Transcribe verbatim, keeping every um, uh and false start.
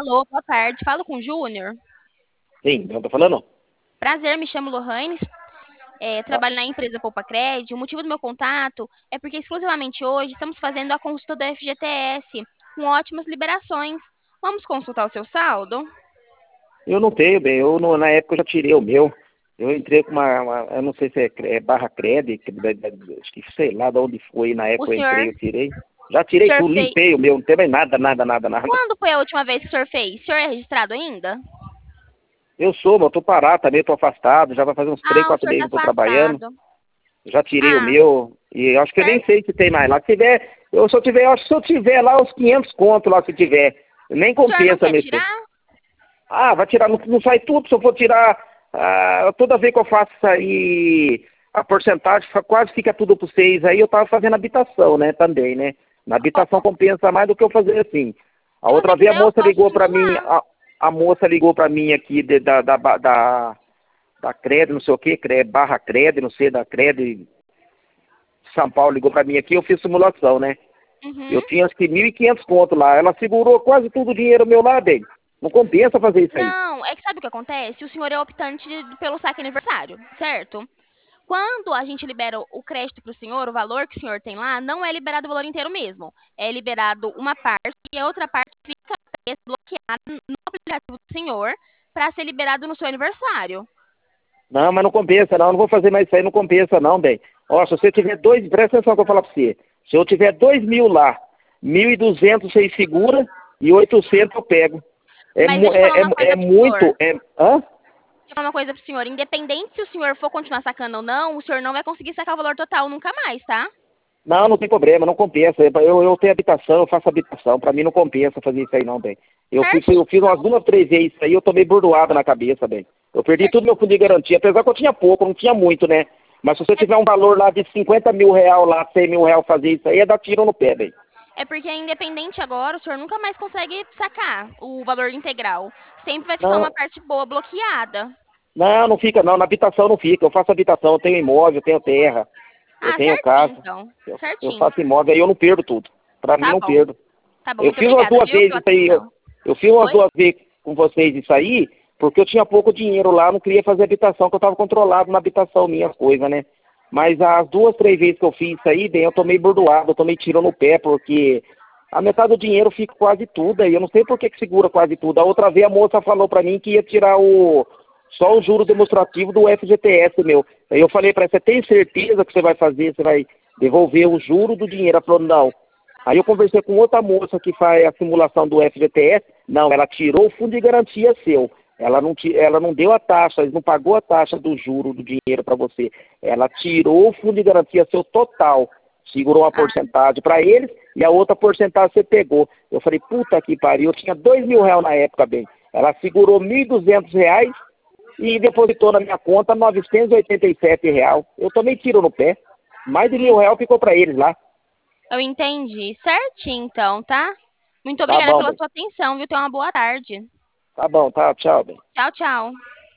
Alô, boa tarde. Falo com o Júnior. Sim, não tô falando? Prazer, me chamo Lohane, é, Ah, trabalho na empresa Poupa Crédito. O motivo do meu contato é porque exclusivamente hoje estamos fazendo a consulta do F G T S com ótimas liberações. Vamos consultar o seu saldo? eu não tenho, bem. Eu, não- na época, eu já tirei o meu. Eu entrei com uma, uma- eu não sei se é, cre- é barra crédito, da- da- acho que sei lá de onde foi, na O época eu senhor, entrei, eu tirei. Já o tirei senhor tudo, fez. limpei o meu, não tem mais nada, nada, nada, nada. Quando foi a última vez que o senhor fez? O senhor é registrado ainda? Eu sou, mas eu tô parado também, tô afastado, já vai fazer uns três, Ah, o quatro senhor meses está que eu tô trabalhando. afastado. Já tirei o Ah, meu, e acho que eu nem certo. sei se tem mais lá. Se tiver, eu só tiver, acho que se eu tiver lá os quinhentos conto lá, se tiver, nem O senhor não compensa quer mexer. tirar? Ah, vai tirar, não, não sai tudo, se eu for tirar, ah, toda vez que eu faço isso aí, a porcentagem fa- quase fica tudo por seis, aí eu tava fazendo habitação, né, também, né, na habitação compensa mais do que eu fazer assim. A Se você outra vez a quiser, eu moça posso ligou pra mim, simular. a, a moça ligou pra mim aqui de- da, da, ba- da, da Cred, não sei o que, Cred, barra Cred, não sei, da Cred, São Paulo ligou pra mim aqui, eu fiz simulação, né. Uhum. Eu tinha acho que mil e quinhentos conto lá, ela segurou quase tudo o dinheiro meu lá, bem. Não compensa fazer isso aí. Não, é que sabe o que acontece? O senhor é optante de- pelo saque aniversário, certo? Quando a gente libera o crédito para o senhor, o valor que o senhor tem lá, não é liberado o valor inteiro mesmo. É liberado uma parte e a outra parte fica bloqueada no aplicativo do senhor para ser liberado no seu aniversário. Não, mas não compensa, não. Eu não vou fazer mais isso aí, não compensa, não, bem. Ó, se você tiver dois, presta atenção que eu vou falar pra você. Se eu tiver dois mil lá, mil e duzentos você segura e oitocentos eu pego. É, Mas mu- deixa eu é, falar uma é, é coisa pro muito, senhor. é, hã? Deixa eu falar uma coisa pro senhor. Independente se o senhor for continuar sacando ou não, o senhor não vai conseguir sacar o valor total nunca mais, tá? Não, não tem problema, não compensa. Eu, eu tenho habitação, eu faço habitação. Pra mim não compensa fazer isso aí, não, bem. Eu, fui, Certinho, eu fiz umas duas, três vezes isso aí, eu tomei bordoada na cabeça, bem. Eu perdi tudo meu certinho. fundo de garantia, apesar que eu tinha pouco, não tinha muito, né? Mas se você É, tiver um valor lá de cinquenta mil real lá, cem mil real fazer isso aí, é dar tiro no pé, bem. é porque independente agora, o senhor nunca mais consegue sacar o valor integral. Sempre vai ficar uma Não, parte boa bloqueada. não, não fica não, na habitação não fica. Eu faço habitação, eu tenho imóvel, eu tenho terra, eu Ah, tenho certinho, casa, então. eu, eu Certinho. faço imóvel, aí eu não perdo tudo. Pra mim Tá não bom. perdo. Tá bom, Eu muito fiz umas obrigada, duas viu, vezes pela isso aí, eu, atenção. eu fiz umas Oi? duas vezes com vocês isso aí, porque eu tinha pouco dinheiro lá, não queria fazer habitação, que eu estava controlado na habitação minha, as coisas, né? Mas as duas, três vezes que eu fiz isso aí, bem, eu tomei bordoado, eu tomei tiro no pé, porque a metade do dinheiro fica quase tudo, aí eu não sei por que que segura quase tudo. A outra vez a moça falou pra mim que ia tirar o só o juro demonstrativo do F G T S meu. Aí eu falei pra ela, você tem certeza que você vai fazer, você vai devolver o juro do dinheiro? Ela falou, não. Aí eu conversei com outra moça que faz a simulação do F G T S, não, ela tirou o fundo de garantia seu. Ela não, ti- ela não deu a taxa, não pagou a taxa do juro do dinheiro para você. Ela tirou o fundo de garantia seu total, segurou uma Ah, porcentagem para eles e a outra porcentagem você pegou. Eu falei, puta que pariu, eu tinha dois mil reais na época, bem. Ela segurou mil e duzentos reais e depositou na minha conta novecentos e oitenta e sete reais. Eu tomei tiro no pé. Mais de mil hum, reais ficou para eles lá. eu entendi. Certinho, então, tá? Muito Tá obrigada bom, pela bem. sua atenção, viu? Tenha uma boa tarde. Tá bom, tá, tchau, bem. Tchau, tchau.